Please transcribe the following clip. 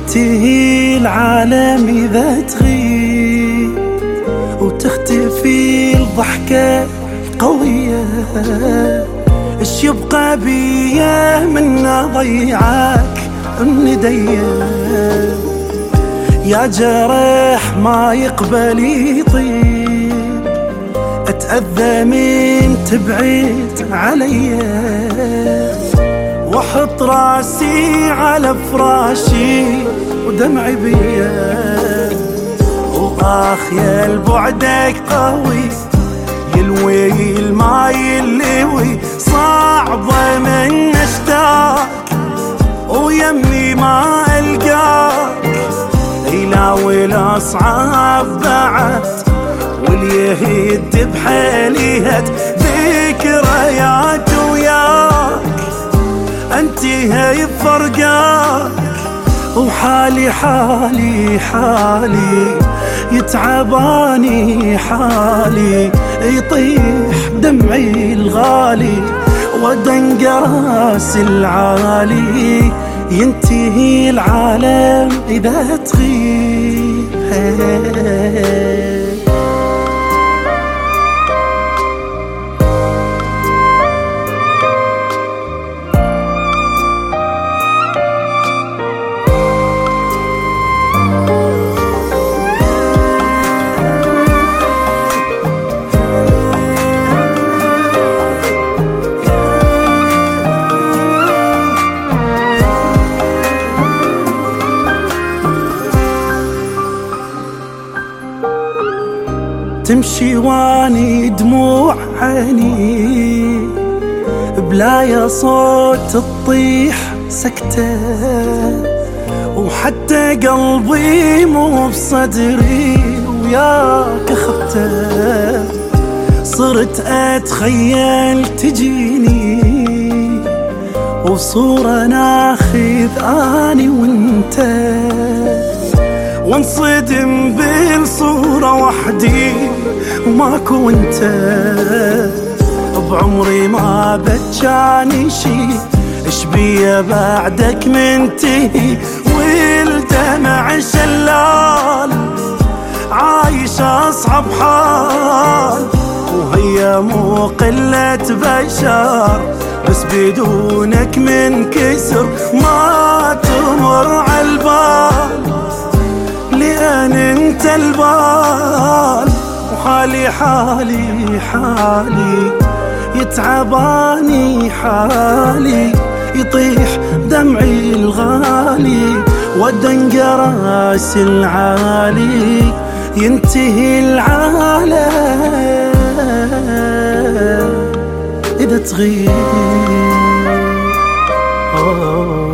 ينتهي العالم إذا تغيب وتختفي الضحكة القوية. ايش يبقى بيا من ضيعك الندية؟ يا جرح ما يقبل يطيب، اتأذى من تبعد عليا، واحط راسي على فراشي ودمعي بيا. واخ يا البعدك قوي يلوي ما يلوي، صعبة من اشتاق ويمي ما القاك، يلاوي الاصعب بعد واليهد بحاليهت ذكريات وياك. انتهي بفرقاك وحالي حالي حالي، يتعباني حالي، يطيح دمعي الغالي ودنق راس العالي. ينتهي العالم إذا تغيب. تمشي واني دموع عيني بلا يا صوت تطيح سكتة، وحتى قلبي مو بصدري وياك خبته. صرت اتخيل تجيني وصورة ناخذ اني وانت، وانصدم بالصورة وحدي وماكو انت. بعمري ما بجاني شي، اش بيا بعدك منتهي والدمع شلال، عايش اصعب حال وهي مو قلة بشر، بس بدونك من كسر ما تمر عالبال، لأن انت البال. وحالي حالي حالي، يتعباني حالي، يطيح دمعي الغالي ودنق راس العالي. ينتهي العالم إذا تغيب.